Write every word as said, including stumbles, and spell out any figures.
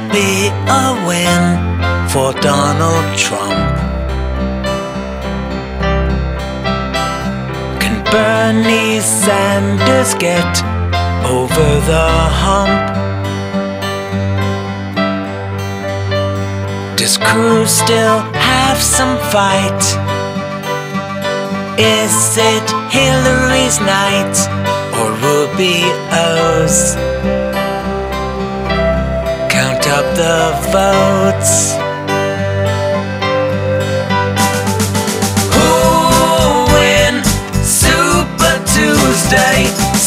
be a win for Donald Trump? Can Bernie Sanders get over the hump? Does Cruz still have some fight? Is it Hillary's night or Rubio's? Count up the votes. Who'll win Super Tuesday?